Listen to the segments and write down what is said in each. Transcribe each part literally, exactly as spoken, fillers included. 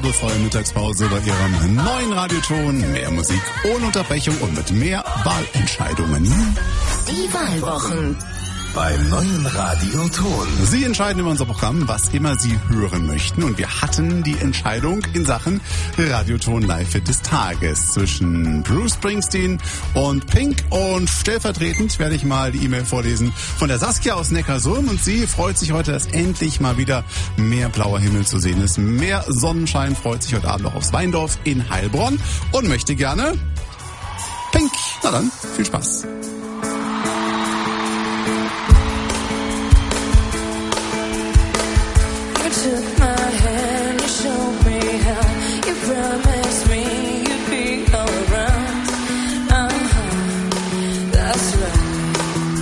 farbevolle Mittagspause bei Ihrem neuen Radioton. Mehr Musik ohne Unterbrechung und mit mehr Wahlentscheidungen. Die Wahlwochen beim neuen Radioton. Sie entscheiden über unser Programm, was immer Sie hören möchten. Und wir hatten die Entscheidung in Sachen Radioton Live-Hit des Tages zwischen Bruce Springsteen und Pink. Und stellvertretend werde ich mal die E-Mail vorlesen von der Saskia aus Neckarsulm. Und sie freut sich heute, dass endlich mal wieder mehr blauer Himmel zu sehen ist. Mehr Sonnenschein, freut sich heute Abend auch aufs Weindorf in Heilbronn und möchte gerne Pink. Na dann, viel Spaß. Took my hand, you showed me how. You promised me you'd be all around. Uh-huh, that's right.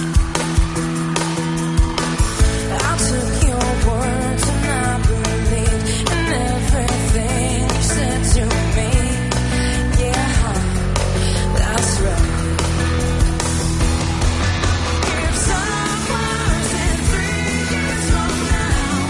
I took your words and I believed in everything you said to me. Yeah, that's right. If someone said three years from now,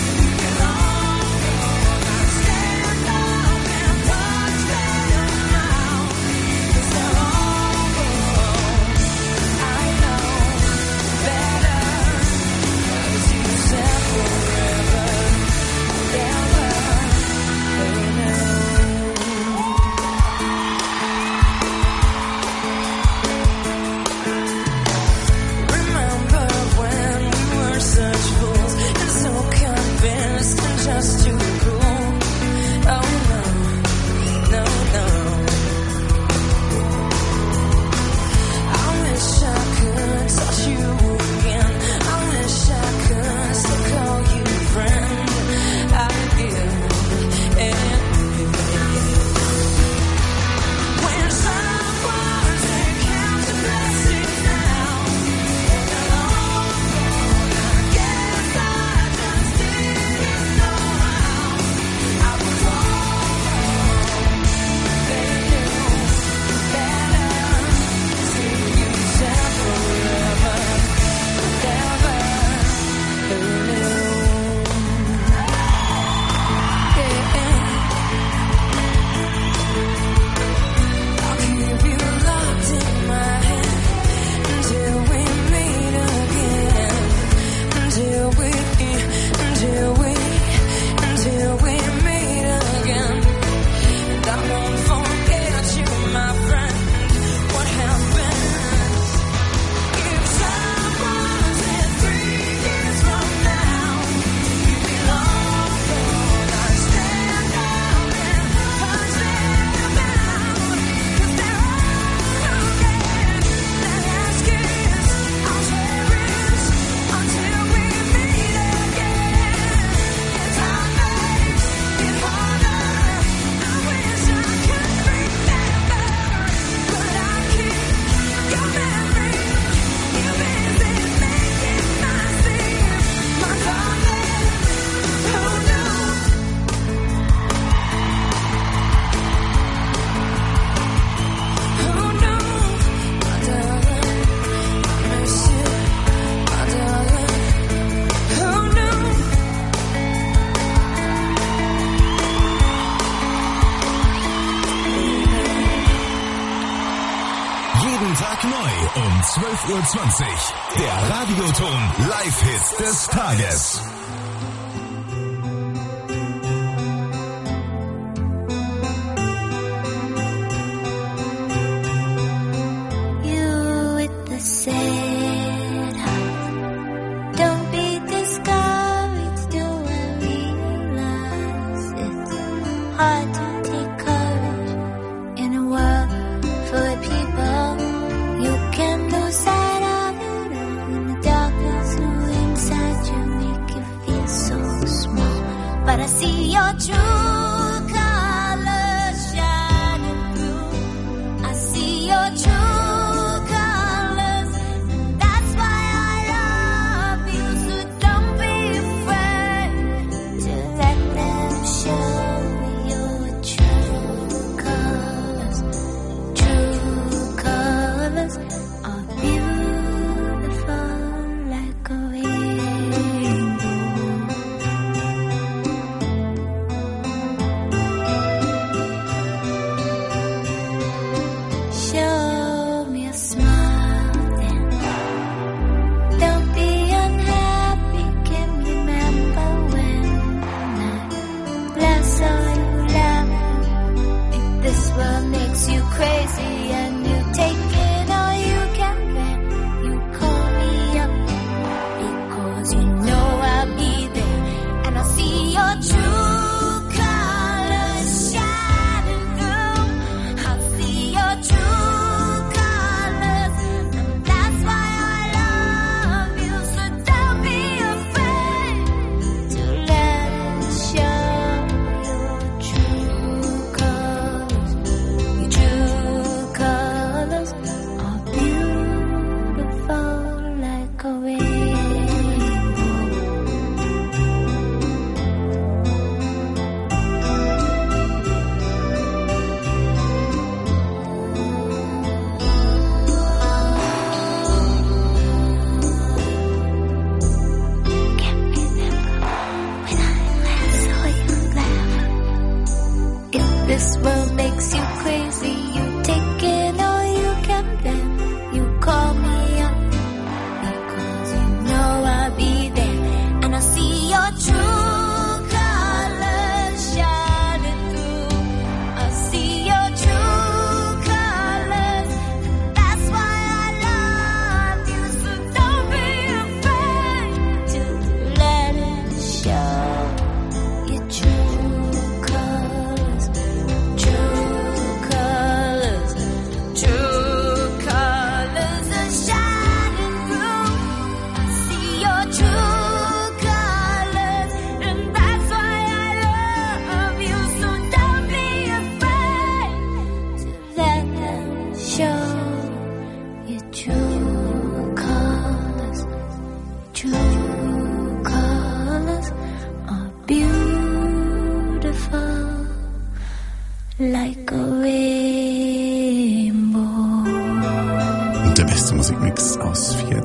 just too cool. Oh no, no, no. I wish I could touch you again. I wish I could still call you friend. I give anything. When someone said count your blessings now, and all gone, I guess I just didn't know. zwölf Uhr zwanzig. Der Radioton Live-Hit des Tages.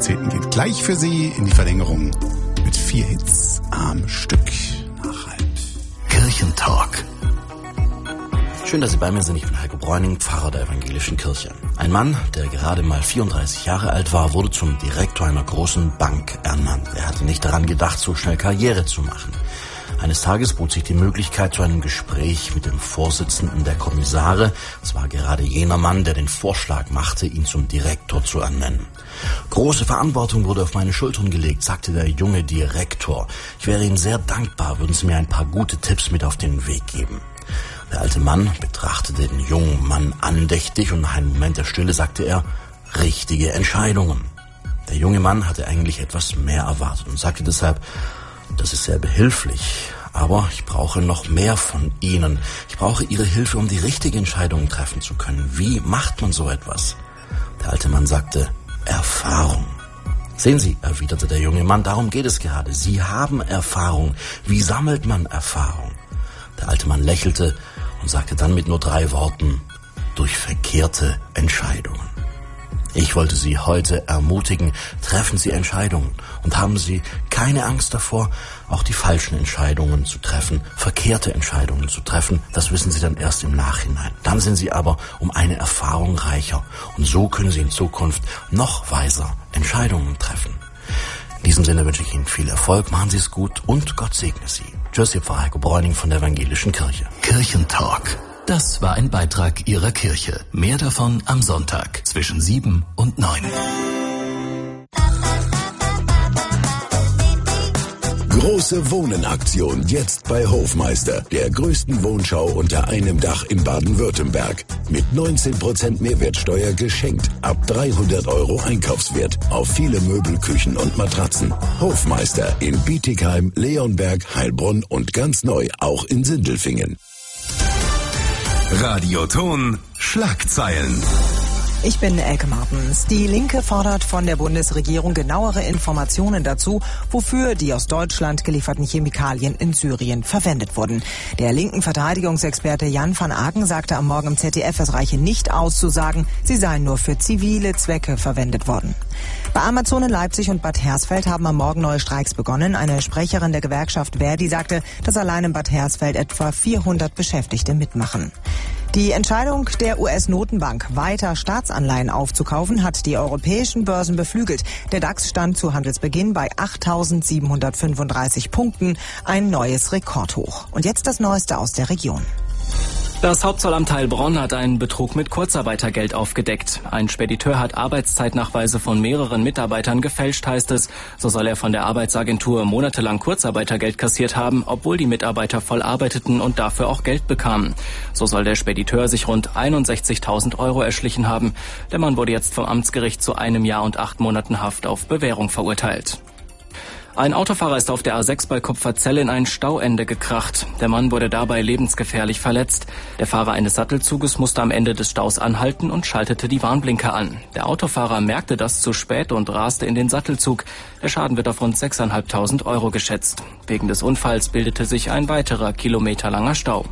Jahrzehnten geht gleich für Sie in die Verlängerung mit vier Hits am Stück nach halb. Kirchentalk. Schön, dass Sie bei mir sind. Ich bin Heiko Bräuning, Pfarrer der Evangelischen Kirche. Ein Mann, der gerade mal vierunddreißig Jahre alt war, wurde zum Direktor einer großen Bank ernannt. Er hatte nicht daran gedacht, so schnell Karriere zu machen. Eines Tages bot sich die Möglichkeit zu einem Gespräch mit dem Vorsitzenden der Kommissare. Es war gerade jener Mann, der den Vorschlag machte, ihn zum Direktor zu ernennen. Große Verantwortung wurde auf meine Schultern gelegt, sagte der junge Direktor. Ich wäre Ihnen sehr dankbar, würden Sie mir ein paar gute Tipps mit auf den Weg geben. Der alte Mann betrachtete den jungen Mann andächtig und nach einem Moment der Stille sagte er, richtige Entscheidungen. Der junge Mann hatte eigentlich etwas mehr erwartet und sagte deshalb, das ist sehr behilflich, aber ich brauche noch mehr von Ihnen. Ich brauche Ihre Hilfe, um die richtige Entscheidung treffen zu können. Wie macht man so etwas? Der alte Mann sagte, Erfahrung. Sehen Sie, erwiderte der junge Mann, darum geht es gerade. Sie haben Erfahrung. Wie sammelt man Erfahrung? Der alte Mann lächelte und sagte dann mit nur drei Worten, durch verkehrte Entscheidungen. Ich wollte Sie heute ermutigen, treffen Sie Entscheidungen und haben Sie keine Angst davor, auch die falschen Entscheidungen zu treffen, verkehrte Entscheidungen zu treffen. Das wissen Sie dann erst im Nachhinein. Dann sind Sie aber um eine Erfahrung reicher und so können Sie in Zukunft noch weiser Entscheidungen treffen. In diesem Sinne wünsche ich Ihnen viel Erfolg, machen Sie es gut und Gott segne Sie. Tschüss, Ihr Pfarrer Heiko Bräuning von der Evangelischen Kirche. Kirchentalk. Das war ein Beitrag Ihrer Kirche. Mehr davon am Sonntag zwischen sieben und neun. Große Wohnenaktion jetzt bei Hofmeister, der größten Wohnschau unter einem Dach in Baden-Württemberg. Mit neunzehn Prozent Mehrwertsteuer geschenkt, ab dreihundert Euro Einkaufswert auf viele Möbel, Küchen und Matratzen. Hofmeister in Bietigheim, Leonberg, Heilbronn und ganz neu auch in Sindelfingen. Radioton Schlagzeilen. Ich bin Elke Martens. Die Linke fordert von der Bundesregierung genauere Informationen dazu, wofür die aus Deutschland gelieferten Chemikalien in Syrien verwendet wurden. Der linken Verteidigungsexperte Jan van Aken sagte am Morgen im Z D F, es reiche nicht auszusagen, sie seien nur für zivile Zwecke verwendet worden. Bei Amazon in Leipzig und Bad Hersfeld haben am Morgen neue Streiks begonnen. Eine Sprecherin der Gewerkschaft Verdi sagte, dass allein in Bad Hersfeld etwa vierhundert Beschäftigte mitmachen. Die Entscheidung der U S-Notenbank, weiter Staatsanleihen aufzukaufen, hat die europäischen Börsen beflügelt. Der DAX stand zu Handelsbeginn bei achttausendsiebenhundertfünfunddreißig Punkten, ein neues Rekordhoch. Und jetzt das Neueste aus der Region. Das Hauptzollamt Heilbronn hat einen Betrug mit Kurzarbeitergeld aufgedeckt. Ein Spediteur hat Arbeitszeitnachweise von mehreren Mitarbeitern gefälscht, heißt es. So soll er von der Arbeitsagentur monatelang Kurzarbeitergeld kassiert haben, obwohl die Mitarbeiter voll arbeiteten und dafür auch Geld bekamen. So soll der Spediteur sich rund einundsechzigtausend Euro erschlichen haben. Der Mann wurde jetzt vom Amtsgericht zu einem Jahr und acht Monaten Haft auf Bewährung verurteilt. Ein Autofahrer ist auf der A sechs bei Kupferzell in ein Stauende gekracht. Der Mann wurde dabei lebensgefährlich verletzt. Der Fahrer eines Sattelzuges musste am Ende des Staus anhalten und schaltete die Warnblinker an. Der Autofahrer merkte das zu spät und raste in den Sattelzug. Der Schaden wird auf rund sechstausendfünfhundert Euro geschätzt. Wegen des Unfalls bildete sich ein weiterer kilometerlanger Stau.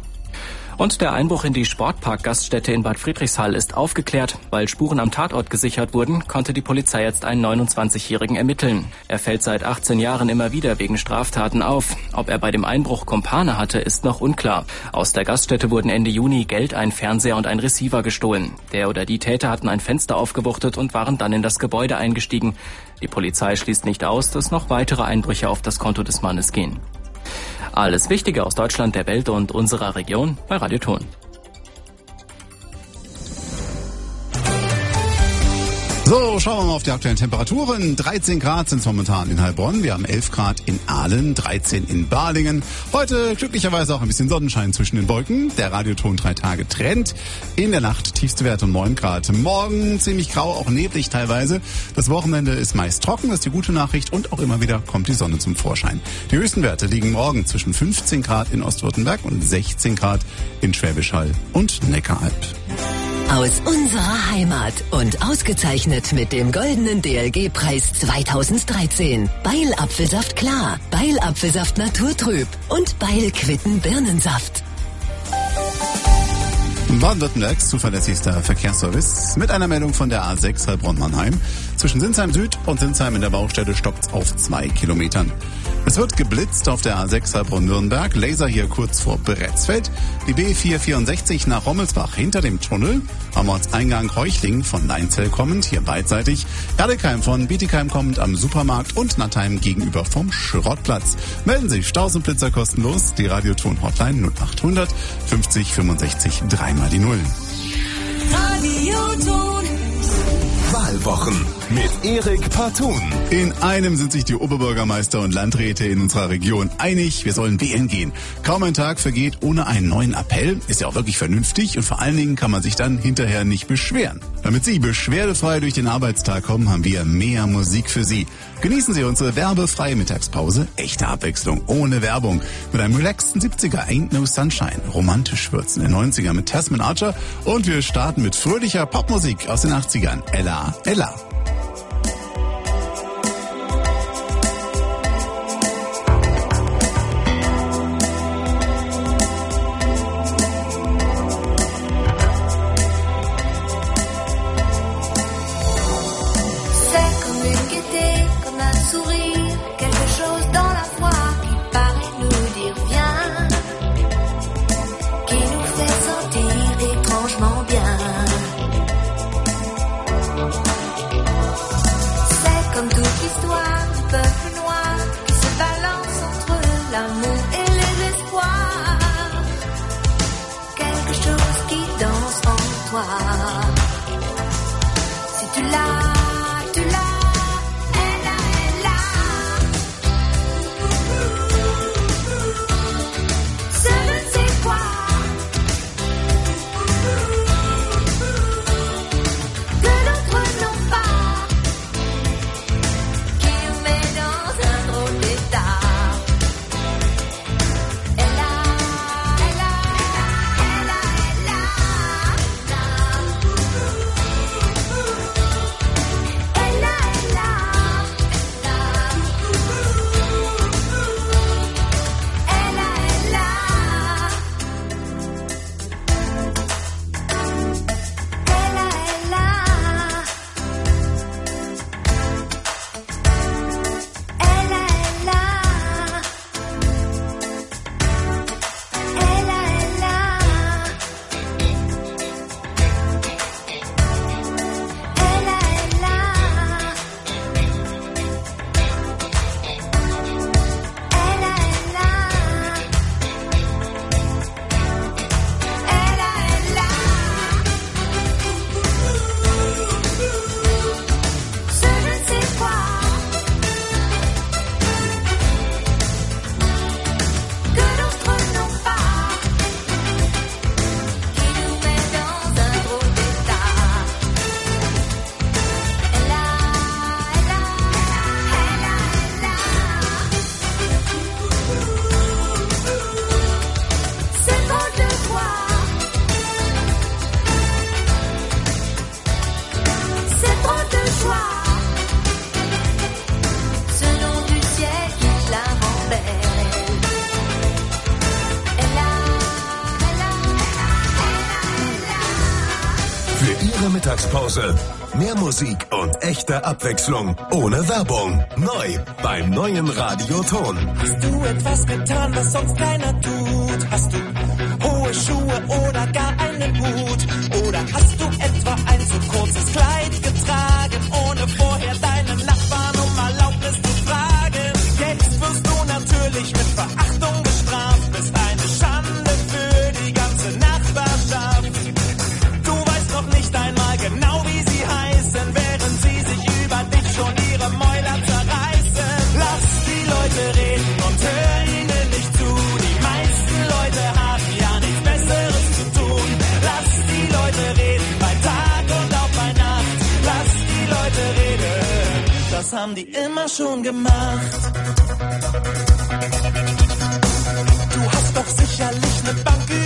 Und der Einbruch in die Sportpark-Gaststätte in Bad Friedrichshall ist aufgeklärt. Weil Spuren am Tatort gesichert wurden, konnte die Polizei jetzt einen neunundzwanzigjährigen ermitteln. Er fällt seit achtzehn Jahren immer wieder wegen Straftaten auf. Ob er bei dem Einbruch Kumpane hatte, ist noch unklar. Aus der Gaststätte wurden Ende Juni Geld, ein Fernseher und ein Receiver gestohlen. Der oder die Täter hatten ein Fenster aufgewuchtet und waren dann in das Gebäude eingestiegen. Die Polizei schließt nicht aus, dass noch weitere Einbrüche auf das Konto des Mannes gehen. Alles Wichtige aus Deutschland, der Welt und unserer Region bei Radioton. So, schauen wir mal auf die aktuellen Temperaturen. dreizehn Grad sind es momentan in Heilbronn. Wir haben elf Grad in Aalen, dreizehn in Balingen. Heute glücklicherweise auch ein bisschen Sonnenschein zwischen den Wolken. Der Radioton drei Tage Trend. In der Nacht tiefste Werte um neun Grad. Morgen ziemlich grau, auch neblig teilweise. Das Wochenende ist meist trocken, das ist die gute Nachricht. Und auch immer wieder kommt die Sonne zum Vorschein. Die höchsten Werte liegen morgen zwischen fünfzehn Grad in Ostwürttemberg und sechzehn Grad in Schwäbisch Hall und Neckaralb. Aus unserer Heimat und ausgezeichnet mit dem goldenen D L G-Preis zweitausenddreizehn. Beil Apfelsaft klar, Beil Apfelsaft naturtrüb und Beil Quitten Birnensaft. Baden-Württembergs zuverlässigster Verkehrsservice mit einer Meldung von der A sechs Heilbronn-Mannheim. Zwischen Sinsheim Süd und Sinsheim in der Baustelle stockt's auf zwei Kilometern. Es wird geblitzt auf der A sechs Heilbronn-Nürnberg, Laser hier kurz vor Beretzfeld, die B vier vierundsechzig nach Rommelsbach hinter dem Tunnel, am Ortseingang Heuchling von Leinzell kommend, hier beidseitig, Erdekheim von Bietigheim kommend am Supermarkt und Nattheim gegenüber vom Schrottplatz. Melden Sie Staus und Blitzer kostenlos, die Radioton-Hotline null achthundert fünfzig fünfundsechzig dreimal die Null. Radioton. Wahlwochen mit Erik Partun. In einem sind sich die Oberbürgermeister und Landräte in unserer Region einig, wir sollen wählen gehen. Kaum ein Tag vergeht ohne einen neuen Appell. Ist ja auch wirklich vernünftig und vor allen Dingen kann man sich dann hinterher nicht beschweren. Damit Sie beschwerdefrei durch den Arbeitstag kommen, haben wir mehr Musik für Sie. Genießen Sie unsere werbefreie Mittagspause. Echte Abwechslung, ohne Werbung. Mit einem relaxten siebziger, Ain't No Sunshine. Romantisch wird's in den neunziger mit Tasman Archer. Und wir starten mit fröhlicher Popmusik aus den achtzigern. Ella, Ella. Mittagspause. Mehr Musik und echte Abwechslung. Ohne Werbung. Neu beim neuen Radioton. Hast du etwas getan, was sonst keiner tut? Hast du hohe Schuhe oder gar einen Hut? Oder hast du etwa ein zu kurzes Kleid getragen, ohne vorher deinen Nachbarn um Erlaubnis zu fragen? Jetzt wirst du natürlich mit Verachtung bestraft. Bist eine Schande für die ganze Nachbarschaft. Du weißt noch nicht einmal genau, wie sie heißen, während sie sich über dich schon ihre Mäuler zerreißen. Lass die Leute reden und hör ihnen nicht zu. Die meisten Leute haben ja nichts Besseres zu tun. Lass die Leute reden bei Tag und auch bei Nacht. Lass die Leute reden, das haben die immer schon gemacht. Du hast doch sicherlich eine Bank